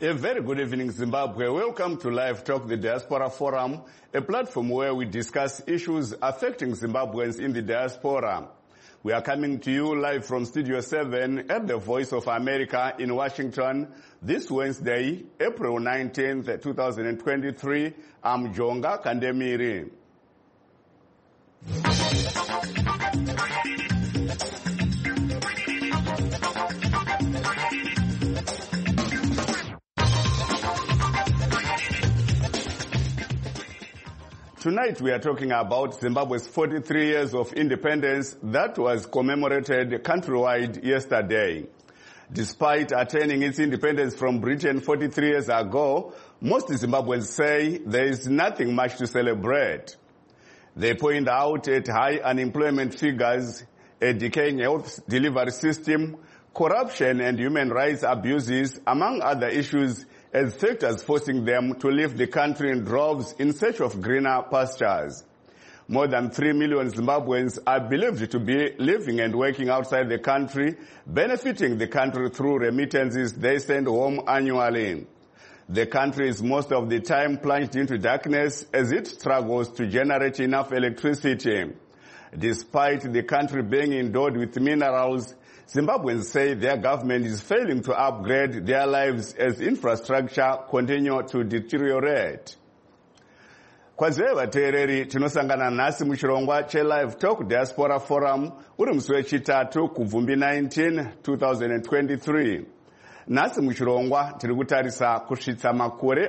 A very good evening, Zimbabwe. Welcome to Live Talk, the Diaspora Forum, a platform where we discuss issues affecting Zimbabweans in the diaspora. We are coming to you live from Studio 7 at the Voice of America in Washington this Wednesday, April 19th, 2023. I'm Jonga Kandemiri. Tonight we are talking about Zimbabwe's 43 years of independence that was commemorated countrywide yesterday. Despite attaining its independence from Britain 43 years ago, most Zimbabweans say there is nothing much to celebrate. They point out at high unemployment figures, a decaying health delivery system, corruption and human rights abuses, among other issues, as factors forcing them to leave the country in droves in search of greener pastures. More than 3 million Zimbabweans are believed to be living and working outside the country, benefiting the country through remittances they send home annually. The country is most of the time plunged into darkness as it struggles to generate enough electricity. Despite the country being endowed with minerals, Zimbabweans say their government is failing to upgrade their lives as infrastructure continue to deteriorate. Kwaziwe vateereri, tinosangana nhasi muchirongwa cheLive Talk Diaspora Forum uri musi wechitatu kubvumbi 19, 2023. Nhasi muchirongwa tiri kutarisa kusvitsa makore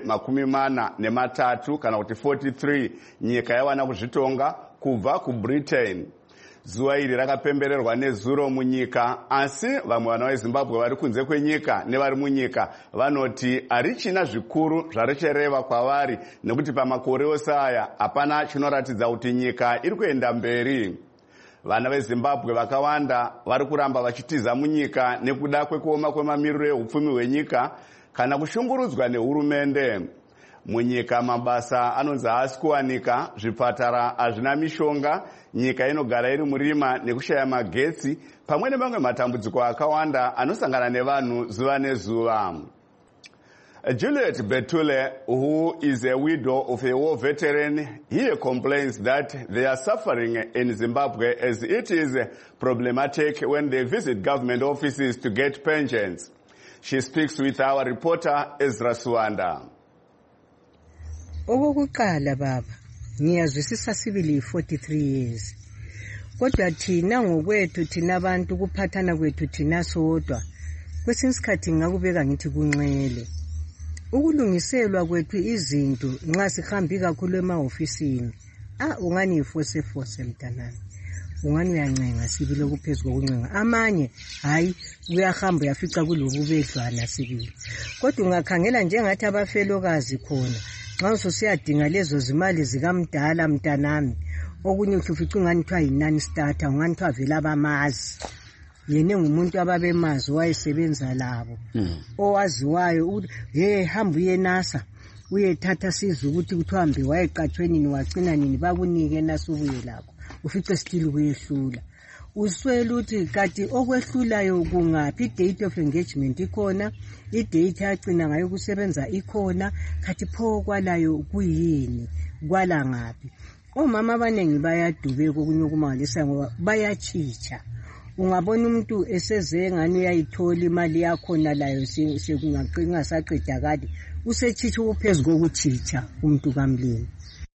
43 kana kuti 43 nyika yawana kuzvitonga kubva kuBritain. Zuva iri rakapembererwa nezuro munyika, asi vamwe vana veZimbabwe vari kunze kwenyika nevari munyika vanoti harichina zvikuru zvarichereva kwavari nekuti pamakore ose aya hapana chinoratidza kuti nyika iri kuenda mberi. Vana veZimbabwe vakawanda vari kuramba vachitiza munyika nekuda kwekuoma kwemamiriro ehupfumi hwenyika kana kushungurudzwa nehurumende. Munyika mabasa anonzi haasi kuwanika, zvipatara hazvina mishonga, nyika inogara iri murima nekushaya magetsi, pamwe nemamwe matambudziko akawanda anosangana nevanhu zuva nezuva. Juliet Betule, who is a widow of a war veteran, here complains that they are suffering in Zimbabwe as it is problematic when they visit government offices to get pensions. She speaks with our reporter Ezra Suwanda. Okokuqala baba, ngiyazwisisa sibili 43 years. Kodwa thina ngokwethu thina abantu kuphathana kwethu thina sodwa. Kwesinye isikhathi ngakubeka ngithi kunxele. Ukulungiselwa kwethu izinto nxa sihambi kakhulu emaofisini. Ungani ifose mntanami. Ungani uyancenga sibili okuphezulu kokuncenga. Amanye hayi uyahamba uyafica kulobu bedlwana sibili. Kodwa ungakhangela njengathi abafelokazi khona. Nxa usiyadinga lezo zimali zikamdala mntanami, okunye ufica ungani kuthiwa yinani starter, ungani kuthiwa vele abamazi. Yena ngumuntu ababemazi wayesebenza labo. Owaziwayo hamba uye NASA uyethatha siza ukuthi kuthiwa wayeqatshwe nini wacina nini bakunike NASA ubuye lakho. Ufice still kuyehlula. Uswela ukuthi kati okwehlulayo kungaphi, date of engagement ikhona, idate yagcina ngayo kusebenza ikhona, kati pho kwalayo kuyini, kwala ngaphi. Omama abanengi bayadubeka okunye okumangalisa ngoba bayachicha. Ungabona umuntu eseze ngani uyayithola imali yakhona layo sekungasaqeda kade usechicha ukuphezulu kokuchicha umuntu kamlimi.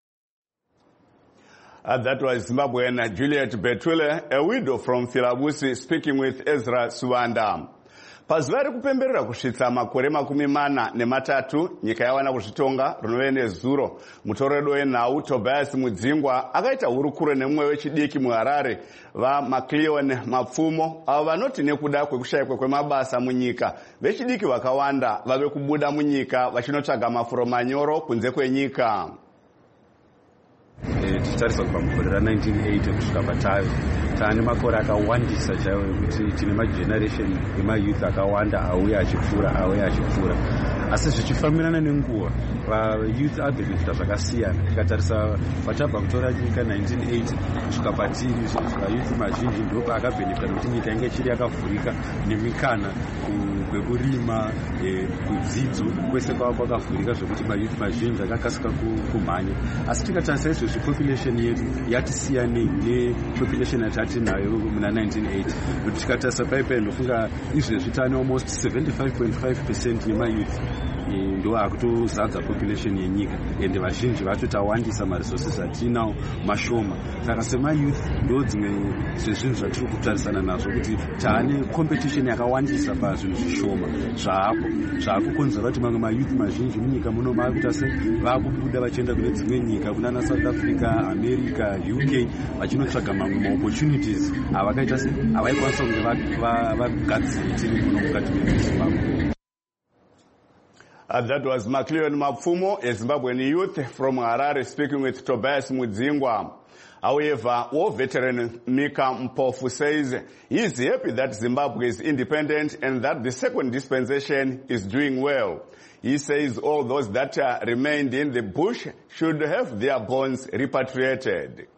That was Zimbabwean Juliet Betule, a widow from Filabusi, speaking with Ezra Suwanda. Pazuva rekupemberera kusvitsa makore 43 nyika yawana kuzvitonga rinove nezuro, mutoredo wenhau Tobias Mudzingwa akaita hurukuro nemumwe wechidiki muHarare vaMacleon Mapfumo, avo vanoti nekuda kwekushayikwa kwemabasa munyika vechidiki vakawanda vave kubuda munyika vachinotsvaga mafuro manyoro kunze kwenyika. Tichitarisa kubva mugore ra1980 kusvika patayo taane makore akawandisa chaiwo ekuti tine mageneration emayouth akawanda auya achipfuura asi zvichifambirana nenguva vayouth abhenefita zvakasiyana. Tikatarisa patabva kutora nyika 1980 kusvika patiri vayouth mazhinji ndopa akabhenefita nekuti nyika inge chiri yakavhurika nemikana kwekurima, kudzidzo kwese kwakavhurika zvokuti mayouth mazhinji akakasika kumhanya. Asi tikatarisa izvozvi population yedu yati siyanei nepopulation yatati nayo muna 1980. Kuti tikatarisa paipai ndofunga izvezvi tane almost 75.5% yemayouth ndo akutozadza population yenyika, ende vazhinji vacho tawandisa maresources atinawo mashoma. Saka semayouth ndo dzimwe zvezvinhu zvatiri kutarisana nazvo, kuti taane competition yakawandisa pazvinhu zvishoma zvaakukonzera kuti mamwe mayouth mazhinji munyika muno maakuita se vaakubuda vachienda kune dzimwe nyika, kunana South Africa, America, UK, vachinotsvaga mamwe maopportunities avakaita se avaikwanisa kunge vagadzire tiri muno mukati meZimbabwe. That was McLeon Mapfumo, a Zimbabwean youth from Harare, speaking with Tobias Mudzingwa. However, war veteran Mika Mpofu says he is happy that Zimbabwe is independent and that the second dispensation is doing well. He says all those that remained in the bush should have their bones repatriated.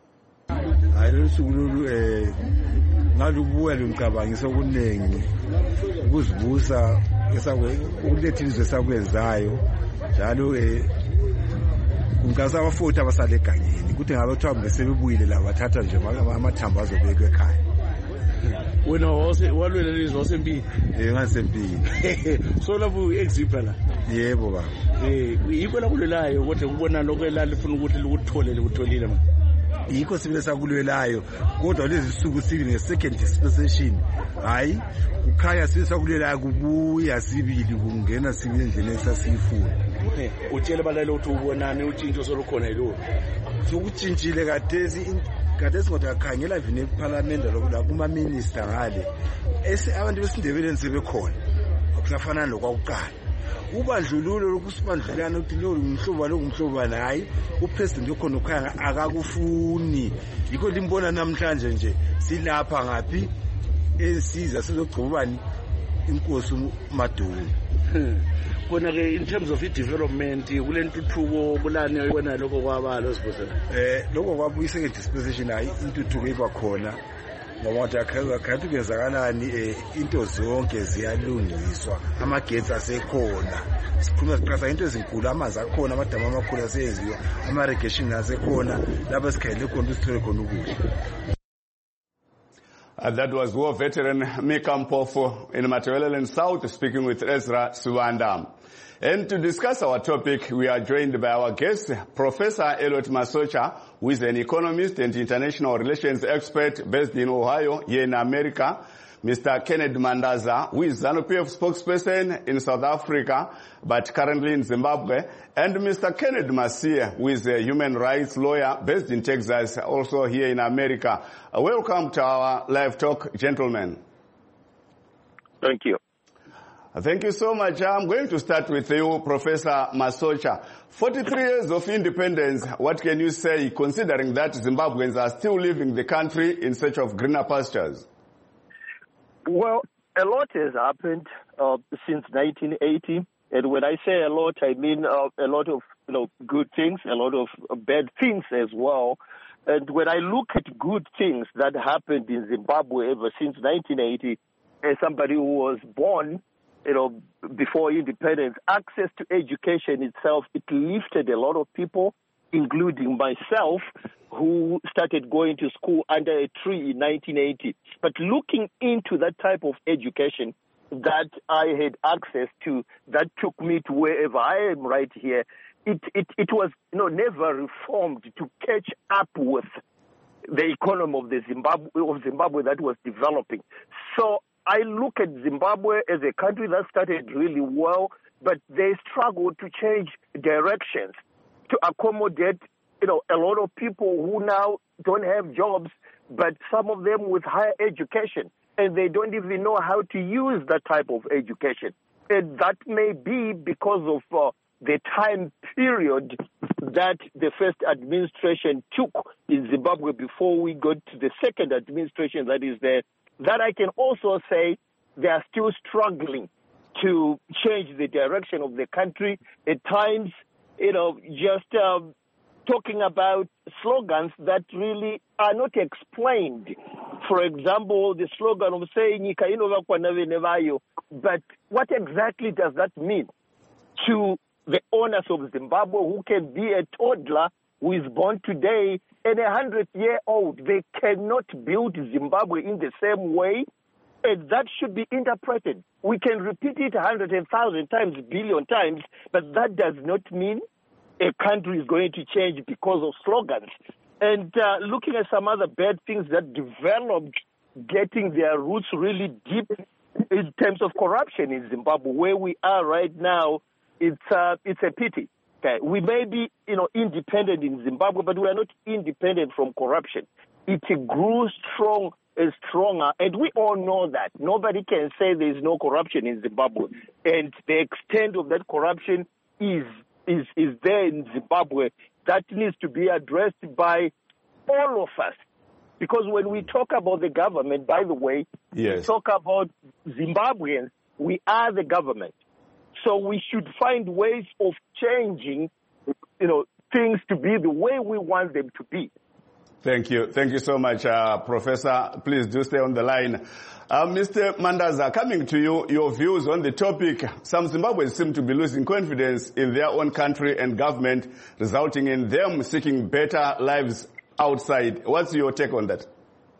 ukulethizwe sakwenzayo njalo ungasabafota abasale eganyeni ukuthi ngabe kuthiwa besebebuyile la bathatha nje amathambo azobekwa ekhaya. Wena walwela lizwe wasempini? Ngasempini. So lapho exipha la? Yebo baba. Yikho la kulelayo kodwa kubona lokho elalifuna ukuthi likutholile manje. Yikho sibile sakulwelayo kodwa lezi suku sibili nge-second dispensation hayi kukhaya sisakulwelayo kubuya sibili kungena sibili endleleni esasiyifuna. Utshele balalo ukuthi ubonani utshintsho solukhona yilo sokutshintshile kadesi ngoba akhangela vine eParliament lokho kuma minister ngale abantu besindebeleni sebekhona akusafana lokwakuqala. Ubandlululo lokusibandlulana ukuthi lo ngumhlobo hayi upresident yokhona ukhaya akakufuni. Yikho limbona namhlanje nje silapha ngaphi esiza sizogcobani inkosi uMaduna. Kona ke in terms of development kulentuthuko kulani yona lokho kwabalo sibuzela. Lokho kwabuyi second dispensation hayi intuthuko iba khona. Ngoba akhathi kwenzakalani into zonke ziyalungiswa, amagetsi asekhona, sikhuluma siqasa into ezinkulu, amanzi akhona, amadamu amakhulu aseyenziwa, ama-irrigation asekhona, lapho sikhayele khona sithole khona ukudla. That was war veteran Mika Mpofu in Matabeleland South speaking with Ezra Suwanda. And to discuss our topic, we are joined by our guest, Professor Elliot Masocha, who is an economist and international relations expert based in Ohio, here in America. Mr. Kenneth Mandaza, who is ZANU-PF spokesperson in South Africa, but currently in Zimbabwe. And Mr. Kenneth Masia, who is a human rights lawyer based in Texas, also here in America. Welcome to our live talk, gentlemen. Thank you. Thank you so much. I'm going to start with you, Professor Masocha. 43 years of independence, what can you say, considering that Zimbabweans are still leaving the country in search of greener pastures? Well, a lot has happened since 1980. And when I say a lot, I mean a lot of good things, a lot of bad things as well. And when I look at good things that happened in Zimbabwe ever since 1980, as somebody who was born before independence, access to education itself, it lifted a lot of people, including myself, who started going to school under a tree in 1980. But looking into that type of education that I had access to, that took me to wherever I am right here, it was never reformed to catch up with the economy of Zimbabwe that was developing. So I look at Zimbabwe as a country that started really well, but they struggled to change directions to accommodate, a lot of people who now don't have jobs, but some of them with higher education, and they don't even know how to use that type of education. And that may be because of the time period that the first administration took in Zimbabwe before we got to the second administration that is there. That I can also say they are still struggling to change the direction of the country. At times, just talking about slogans that really are not explained. For example, the slogan of saying, but what exactly does that mean to the owners of Zimbabwe, who can be a toddler who is born today and a 100-year-old? They cannot build Zimbabwe in the same way, and that should be interpreted. We can repeat it 100,000 times, billion times, but that does not mean a country is going to change because of slogans. And looking at some other bad things that developed, getting their roots really deep in terms of corruption in Zimbabwe, where we are right now, it's a pity. Okay. We may be, independent in Zimbabwe, but we are not independent from corruption. It grew stronger, and we all know that. Nobody can say there is no corruption in Zimbabwe, and the extent of that corruption is there in Zimbabwe. That needs to be addressed by all of us. Because when we talk about the government, by the way, we talk about Zimbabweans, we are the government. So we should find ways of changing, things to be the way we want them to be. Thank you. Thank you so much, Professor. Please do stay on the line. Mr. Mandaza, coming to you, your views on the topic. Some Zimbabweans seem to be losing confidence in their own country and government, resulting in them seeking better lives outside. What's your take on that?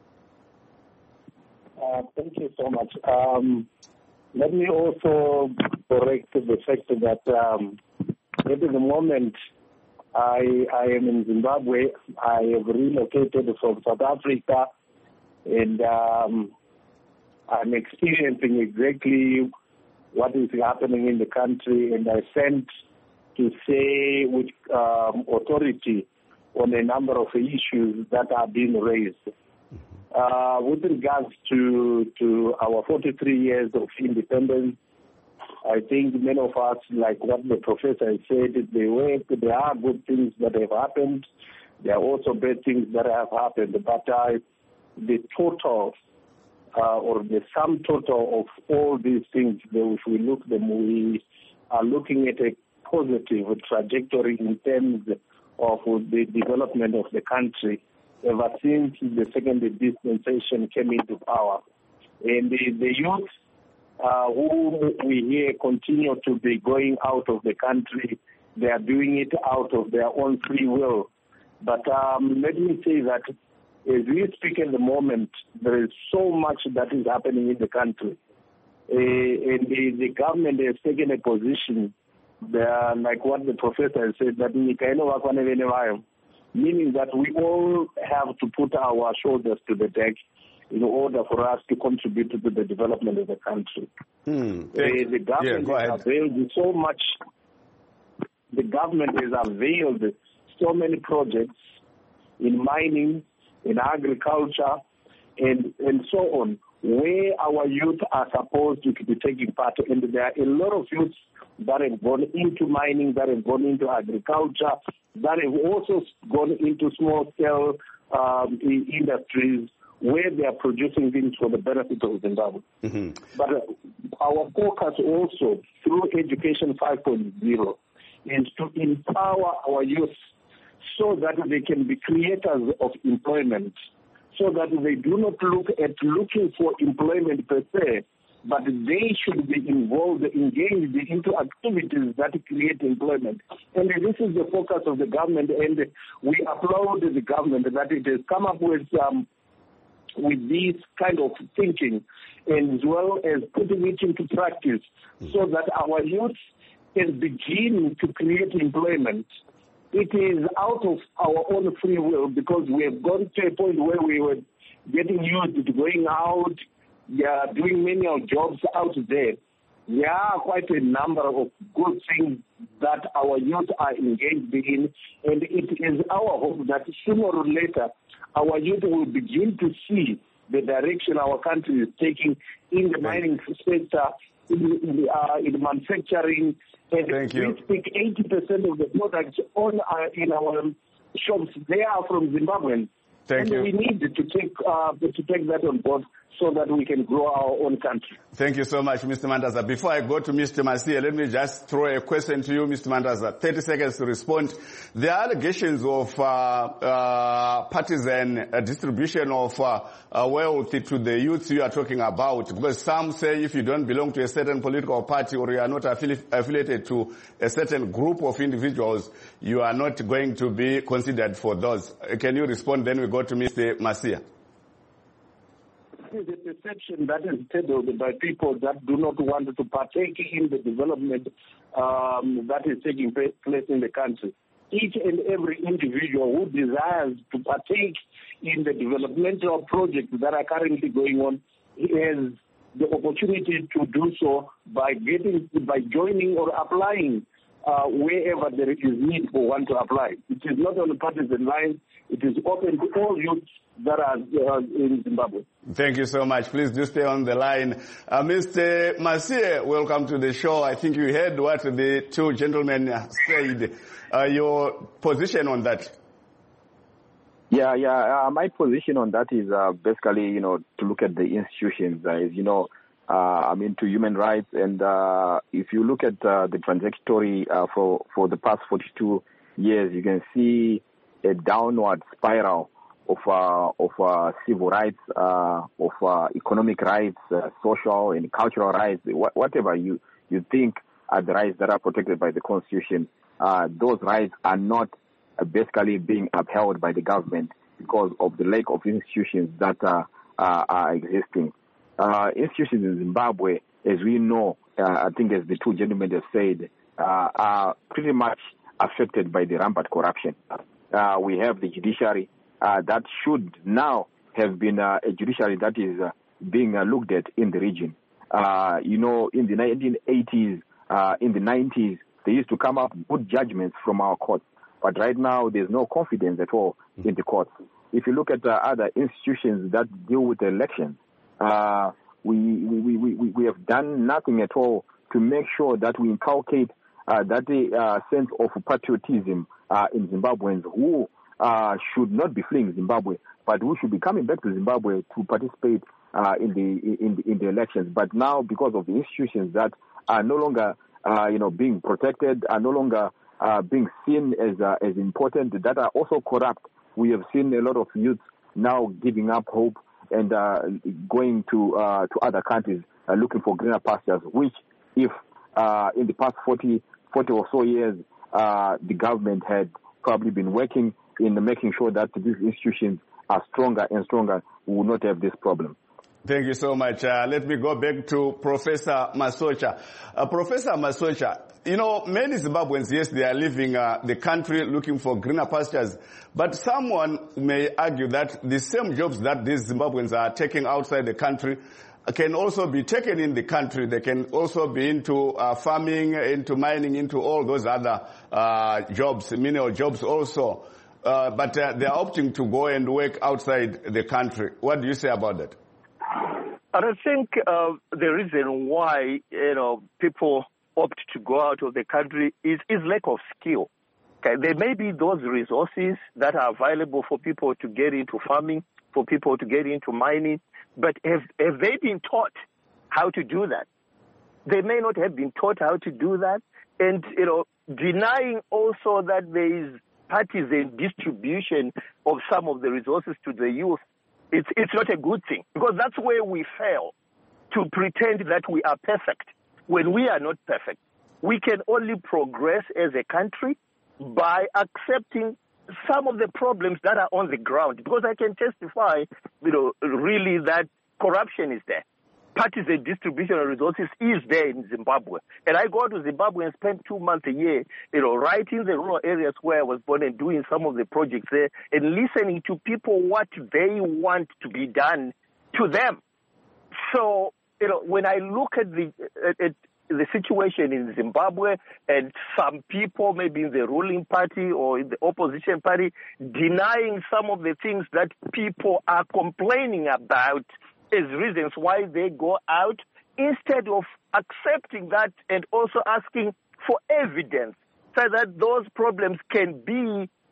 Thank you so much. Let me also correct the fact that at the moment I am in Zimbabwe. I have relocated from South Africa, and I'm experiencing exactly what is happening in the country, and I sent to say with authority on a number of issues that are being raised. With regards to our 43 years of independence, I think many of us, like what the professor said, there are good things that have happened. There are also bad things that have happened. But the total or the sum total of all these things, if we look at them, we are looking at a positive trajectory in terms of the development of the country ever since the second dispensation came into power. And the youth who we hear continue to be going out of the country, they are doing it out of their own free will. But let me say that as we speak at the moment, there is so much that is happening in the country. And the government has taken a position, like what the professor said, that meaning that we all have to put our shoulders to the deck in order for us to contribute to the development of the country. The government has availed so much. The government has availed so many projects in mining, in agriculture, and so on, where our youth are supposed to be taking part. And there are a lot of youths that have gone into mining, that have gone into agriculture, that have also gone into small-scale industries where they are producing things for the benefit of Zimbabwe. But our focus also, through Education 5.0, is to empower our youth so that they can be creators of employment, so that they do not look at looking for employment per se, but they should be involved, engaged into activities that create employment. And this is the focus of the government, and we applaud the government that it has come up with this kind of thinking, as well as putting it into practice, so that our youth can begin to create employment. It is out of our own free will, because we have gone to a point where we were getting used to going out, doing menial jobs out there. There are quite a number of good things that our youth are engaged in, and it is our hope that sooner or later our youth will begin to see the direction our country is taking in the mining sector, in manufacturing. And we speak 80% of the products in our shops, they are from Zimbabwe. And we need to take that on board so that we can grow our own country. Thank you so much, Mr. Mandaza. Before I go to Mr. Masia, let me just throw a question to you, Mr. Mandaza. 30 seconds to respond. There are allegations of partisan distribution of wealth to the youth you are talking about, because some say if you don't belong to a certain political party or you are not affiliated to a certain group of individuals, you are not going to be considered for those. Can you respond? Then we go to Mr. Masia. Is a perception that is peddled by people that do not want to partake in the development that is taking place in the country. Each and every individual who desires to partake in the developmental projects that are currently going on has the opportunity to do so by joining or applying wherever there is need for one to apply. It is not on the partisan lines. It is open to all youths that are in Zimbabwe. Thank you so much. Please do stay on the line. Mr. Masia, welcome to the show. I think you heard what the two gentlemen said. Your position on that? Yeah. My position on that is basically, to look at the institutions. To human rights, and if you look at the trajectory for the past 42 years, you can see a downward spiral of civil rights, of economic rights, social and cultural rights, whatever you think are the rights that are protected by the Constitution. Those rights are not basically being upheld by the government because of the lack of institutions that are existing. Institutions in Zimbabwe, as we know, I think as the two gentlemen have said, are pretty much affected by the rampant corruption. We have the judiciary that should now have been a judiciary that is being looked at in the region. In the 1980s, in the 90s, they used to come up with good judgments from our courts. But right now, there's no confidence at all in the courts. If you look at other institutions that deal with elections, we have done nothing at all to make sure that we inculcate that sense of patriotism in Zimbabweans who should not be fleeing Zimbabwe, but who should be coming back to Zimbabwe to participate in the elections. But now, because of the institutions that are no longer being protected, are no longer being seen as important, that are also corrupt, we have seen a lot of youth now giving up hope and going to other countries looking for greener pastures, which if in the past 40 or so years the government had probably been working in making sure that these institutions are stronger and stronger, we will not have this problem. Thank you so much. Let me go back to Professor Masocha. Professor Masocha, many Zimbabweans, yes, they are leaving the country looking for greener pastures, but someone may argue that the same jobs that these Zimbabweans are taking outside the country can also be taken in the country. They can also be into farming, into mining, into all those other jobs, menial jobs also. But they are opting to go and work outside the country. What do you say about that? I think the reason why people opt to go out of the country is lack of skill. Okay, there may be those resources that are available for people to get into farming, for people to get into mining, but have they been taught how to do that? They may not have been taught how to do that, and denying also that there is partisan distribution of some of the resources to the youth. It's not a good thing, because that's where we fail, to pretend that we are perfect when we are not perfect. We can only progress as a country by accepting some of the problems that are on the ground, because I can testify, really that corruption is there. Partisan distribution of resources is there in Zimbabwe. And I go to Zimbabwe and spend 2 months a year, right in the rural areas where I was born and doing some of the projects there and listening to people what they want to be done to them. So, when I look at the situation in Zimbabwe and some people maybe in the ruling party or in the opposition party denying some of the things that people are complaining about as reasons why they go out, instead of accepting that and also asking for evidence so that those problems can be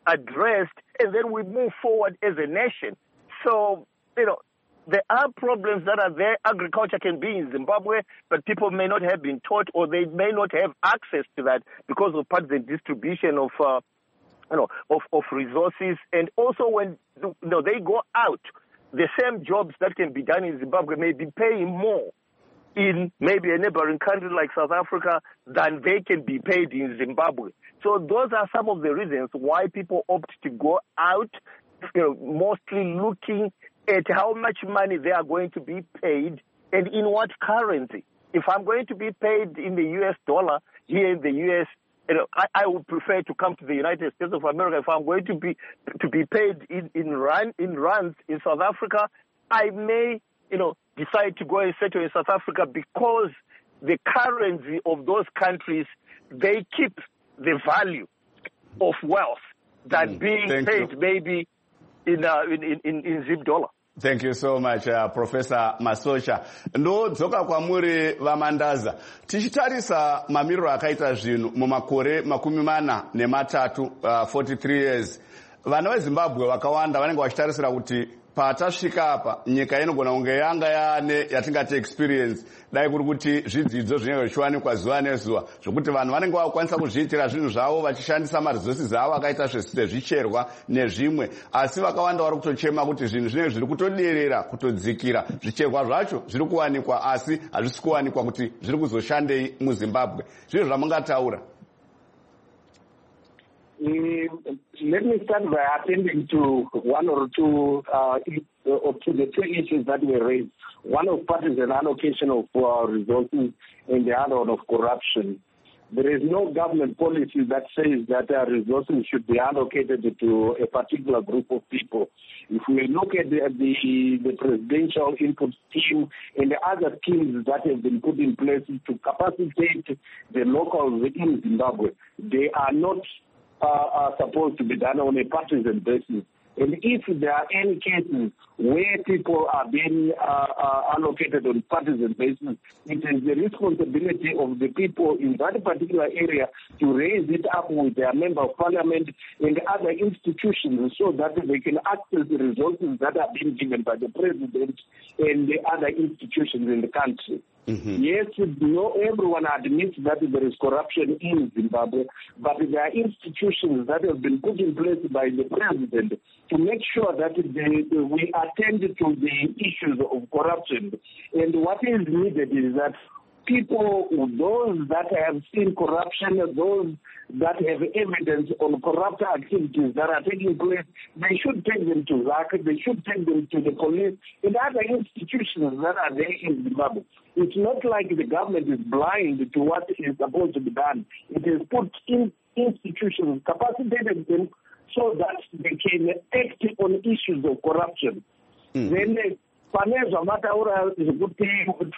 addressed, and then we move forward as a nation. So, there are problems that are there. Agriculture can be in Zimbabwe, but people may not have been taught, or they may not have access to that because of part of the distribution of resources. And also when they go out, the same jobs that can be done in Zimbabwe may be paying more in maybe a neighboring country like South Africa than they can be paid in Zimbabwe. So those are some of the reasons why people opt to go out, mostly looking at how much money they are going to be paid and in what currency. If I'm going to be paid in the US dollar here in the US, I would prefer to come to the United States of America. If I'm going to be paid in rands in South Africa, I may decide to go and settle in South Africa because the currency of those countries, they keep the value of wealth than being paid maybe in zip dollar. Thank you so much, Professor Masosha. Ndodzoka kwamuri vamandaza. Tichitarisa mamiriro akaita zvinhu mumakore 43, 43 years. Vana veZimbabwe vakawanda vanenge vachitarisira kuti patasvika apa nyika inogona kunge yanga yaane yatingati experience dai kuri kuti zvidzidzo zvinenge zvichiwanikwa zuva nezuva zvokuti vanhu vanenge vakukwanisa kuzviitira zvinhu zvavo vachishandisa maresources avo akaita sezvicherwa nezvimwe, asi vakawanda vari kutochema kuti zvinhu zvinenge zviri kutoderera kutodzikira. Zvicherwa zvacho zviri kuwanikwa asi hazvisi kuwanikwa kuti zviri kuzoshandei muZimbabwe. Zvinhu zvamungataura. Let me start by attending to one or two to the two issues that were raised. One of partisan allocation of resources and the other one of corruption. There is no government policy that says that resources should be allocated to a particular group of people. If we look at the presidential input scheme and the other schemes that have been put in place to capacitate the locals in Zimbabwe, they are not supposed to be done on a partisan basis. And if there are any cases where people are being allocated on partisan basis, it is the responsibility of the people in that particular area to raise it up with their member of parliament and other institutions so that they can access the resources that are being given by the president and the other institutions in the country. Mm-hmm. Yes, everyone admits that there is corruption in Zimbabwe, but there are institutions that have been put in place by the president to make sure that we attend to the issues of corruption. And what is needed is that people, those that have seen corruption, those that have evidence on corrupt activities that are taking place, they should take them to ZAC, they should take them to the police and other institutions that are there in Zimbabwe. It's not like the government is blind to what is supposed to be done. It is put in institutions, capacitated them so that they can act on issues of corruption. Then panezva mataura zvekuti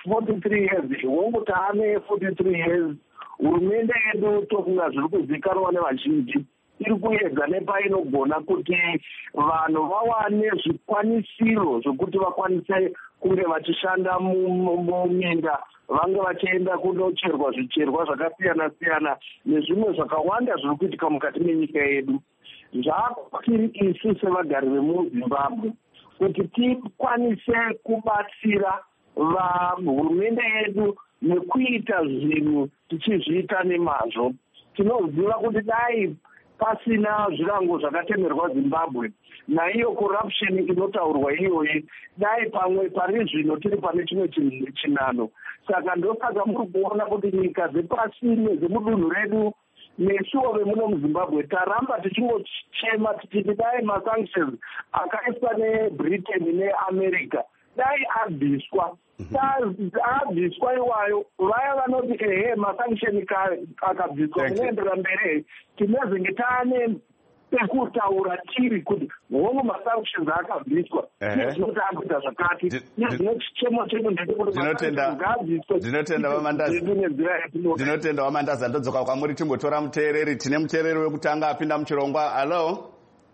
43 years wongotane 43 years hurumende yedu tokunga zviri kuzikanwa nevazhinji iri kuedza nepainogona kuti vanhu vawane zvikwanisiro zvokuti vakwanise kunge vachishanda muminda, vange vachienda kunocherwa zvicherwa zvakasiyana siyana nezvimwe zvakawanda zviri kuitika mukati menyika yedu. Zvakutiri isu sevagari vemuZimbabwe kuti tikwanise kubatsira hurumende yedu nekuita zvinhu tichizviita nemazvo. Tinoziva kuti dai pasina zvirango zvakatemerwa Zimbabwe naiyo corruption inotaurwa iyoyi, dai pamwe pari zvino tiri pane chimwe chinano. Saka ndosaka muri kuona kuti nyika dzepasi nezemudunhu redu nesuwo vemuno muZimbabwe taramba tichingochema tichiti dai masanctions akaiswa neBritain neAmerica dai abviswa. Abviswa iwayo vaya vanoti masanction akabviswa munoendera mberi tinezenge taane pekutaura tiri kuti hongu masanctions akabviswa nezvinoti akuita zvakati nezvinochichemo chedu ndechekuti ndinotenda Wamandaza. Ndodzoka kwamuri timbotora muteereri. Tine muteereri wekutanga apinda muchirongwa. Hello.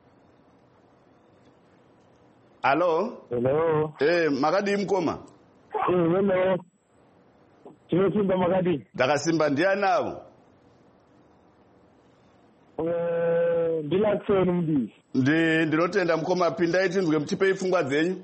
Makadii mukoma? Hello. Tinosimba makadii? Ndakasimba. Ndiani avo? Ndilaxon Mdisi. Ndinotenda mukoma, pindai tinzwe mutipei pfungwa dzenyu.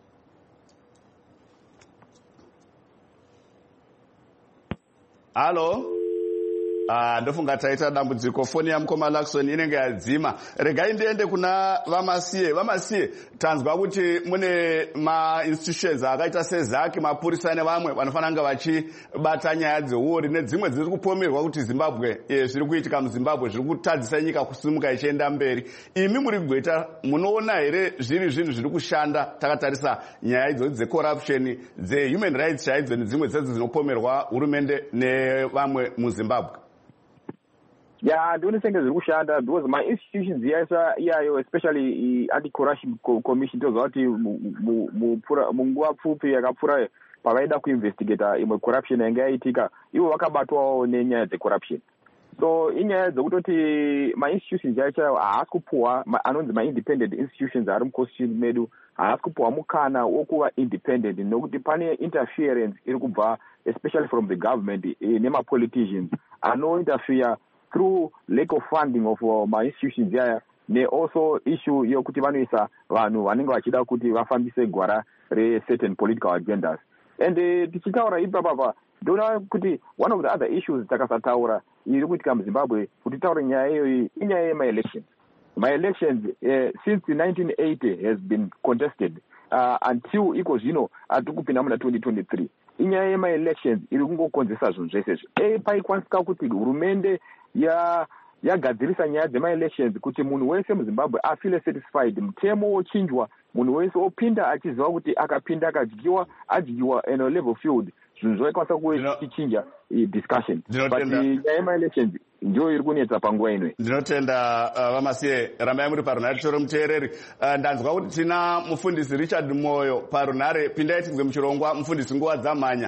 Halo? Ndofunga taita dambudziko, foni yamukoma Laxon inenge yadzima. Regai ndiende kuna Vamasiye. Vamasiye, tanzwa kuti mune ma-institutions akaita seZAC, mapurisa nevamwe vanofanira kunge vachibata nyaya dzeuri nedzimwe dziri kupomerwa kuti Zimbabwe, zviri kuitika muZimbabwe zviri kutadzisa nyika kusimuka ichienda mberi. Imi muri kugoita, munoona here zviri zvinhu zviri kushanda takatarisa nyaya idzodzi dzecorruption, dzehuman rights chaidzo nedzimwe dzedzo dzinopomerwa hurumende nevamwe muZimbabwe? Yeah, ndoni senge zviri kushanda because my institutions iyayo especially anti-corruption commission tozvati munguva pfupi yakapfuura pavaida kuinvestigata imwe corruption yanga yaitika, ivo vakabatwawo nenyaya dzecorruption. So inyaya dzokutoti ma-institutions chaiwo haasi kupuhwa, anonzi ma-independent institutions ari muconstitution medu haasi kupuhwa mukana wokuva independent nokuti pane interference iri kubva especially from the government nema-politicians anointerfere through lack of funding of my institutions yaya, ne also issue yokuti vanoisa vanhu vanenge vachida kuti vafambise gwara re-certain political agendas. And tichitaura ipapapa ndona kuti one of the other issues takasataura iri kuitika muZimbabwe kuti taure nyaya iyoyi inyaya yema-elections. My-elections since 1980 has been contested until iko zvino atiri kupinda muna 2023. Inyaya yema-elections iri kungokonzesa zvinhu zvese paikwanisika kuti hurumende yagadzirisa nyaya dzema-elections kuti munhu wese muZimbabwe afile satisfied, mutemo wochinjwa, munhu wese opinda achiziva kuti akapinda adyiwa in a level field, zvinhu zvaikwanisa kuve chichinja discussion. But nyaya yema-elections ndiyo iri kunetsa panguva ino. Ndinotenda Vamasiye, rambai muri parunhare toro muteereri. Ndanzwa kuti tina mufundisi Richard Moyo parunhare, pindai tinzwe muchirongwa. Mufundisi, nguva dzamhanya.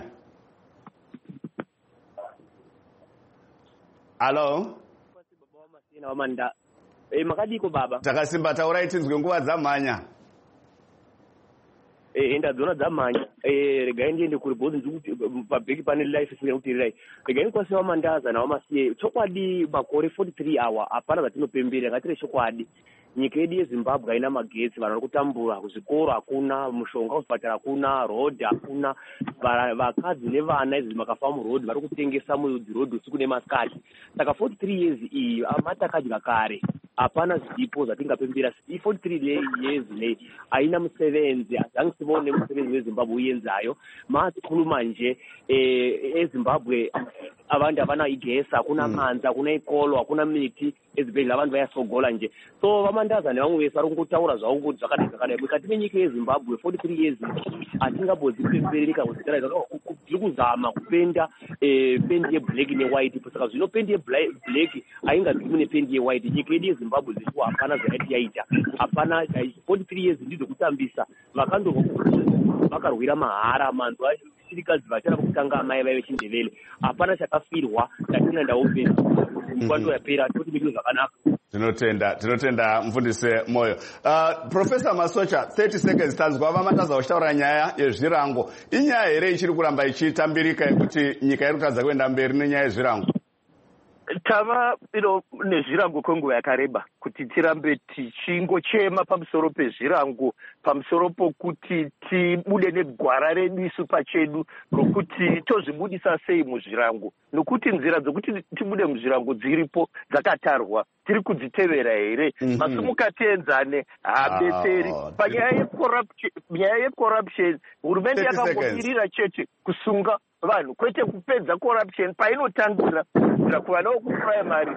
Halo? Makadiko baba. Takasimba, taurai tinzwe, nguva dzamhanya. Ndadzona dzamhanya. Regai ndiende kuri bhozi ndikuti pabheki pane life sina kuti rai. Regai ndikwasiwa Mandaza naVamasiye. Chokwadi makore 43 awa hapana zvatinopembera, ngatire chokwadi. Nyika yedu yeZimbabwe haina magetsi, vanhu vari kutambura, kuzvikoro hakuna, mushonga kuzvipatara hakuna, road hakuna, vakadzi nevana izvi makafa muroad vari kutengesa muroad usiku nemasikati. Saka 43 years iyi amati akadya kare, hapana zvipo zvatingapembera. 43 years nei haina musevenzi, hazange tione musevenzi weZimbabwe uyenzayo. Matikulu nje eZimbabwe abantu havana igesi, hakuna manzi, hakuna ikolo, hakuna miti, ezibhedhlera vanhu vayasogola nje. So Vamandaza nevamwe vese vari kungotaura zvavo kuti zvakadai mukati menyika yeZimbabwe 43 years hatingabodzipembererika kuzitara tiri kuzama kupenda pendi yeblack newhite. Saka zvino pendi yeblack haingadzimune pendi yewhite. Nyika yedu yeZimbabwe zvichwa hapana zvaiti yaita, hapana 43 years ndidzo kutambisa. Vakandorwa vakarwira mahara, manzu chirikadzi vachara kutanga amai vaive chindevele, hapana chakafirwa chatinanda open kwando yapera toti mito zvakanaka. Tinotenda mufundisi Moyo. Professor Masocha, 30 seconds. Tanzwa Vamandaza vachitaura nyaya yezvirango. Inyaya here ichiri kuramba ichitambirika yekuti nyika iri kutadza kuenda mberi nenyaya yezvirango? Tava nezvirango kwenguva yakareba kuti tirambe tichingochema pamusoro pezvirango, pamusoro pokuti tibude negwara redu isu pachedu rokuti tozvibudisa sei muzvirango, nokuti nzira dzokuti tibude muzvirango dziripo dzakatarwa, tiri kudzitevera here? Masumukati enzane haabetseri. Panyaya yecorruption hurumende yakangomirira chete kusunga vanhu kwete kupedza corruption painotangira kuva nokuprimary.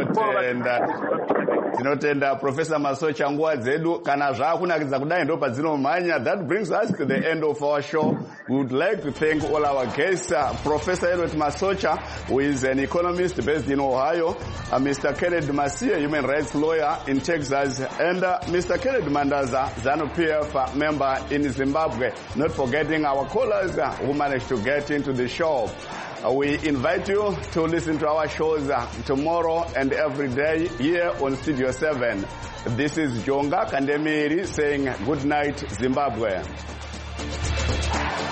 Tinotenda Professor Masocha, nguva dzedu kana zvaakunakidza kudai ndo padzinomhanya. That brings us to the end of our show. We would like to thank all our guests, Professor Edward Masocha, who is an economist based in Ohio, Mr. Kenneth Masiye, human rights lawyer in Texas, and Mr. Kenneth Mandaza, ZANU-PF member in Zimbabwe. Not forgetting our callers who managed to get into the show. We invite you to listen to our shows tomorrow and every day here on Studio 7. This is Jonga Kandemiri saying good night, Zimbabwe.